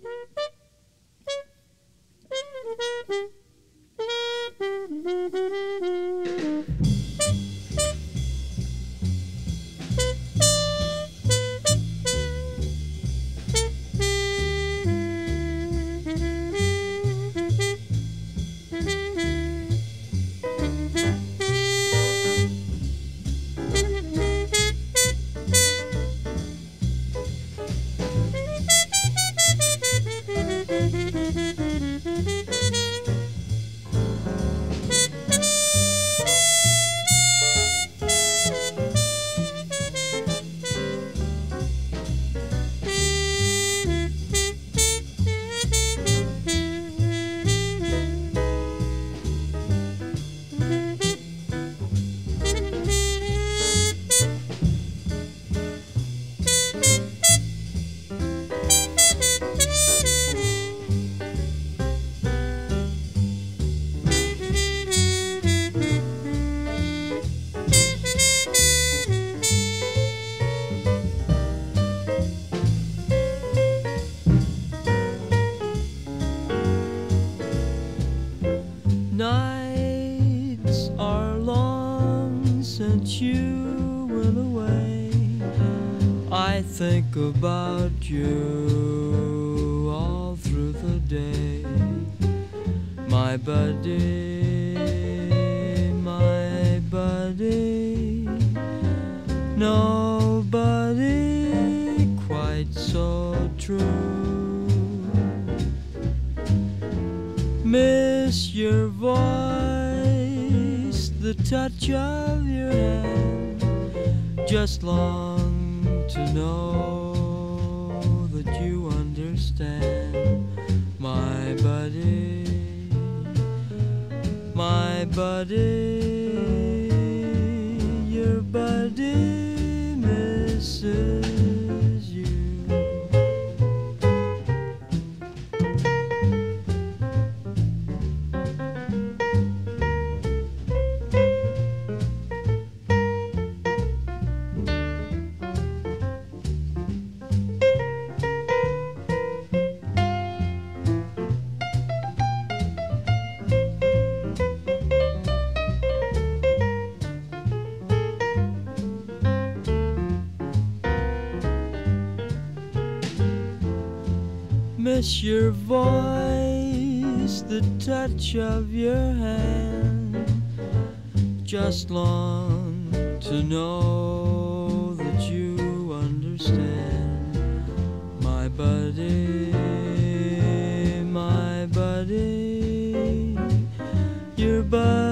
Nights are long since you went away. I think about you all through the day. My buddy, my buddy, nobody quite so true. Miss your voice, the touch of your hand. Just long to know that you understand. My buddy, my buddy, your buddy misses you. Miss your voice, the touch of your hand. Just long to know that you understand. My buddy, my buddy, your buddy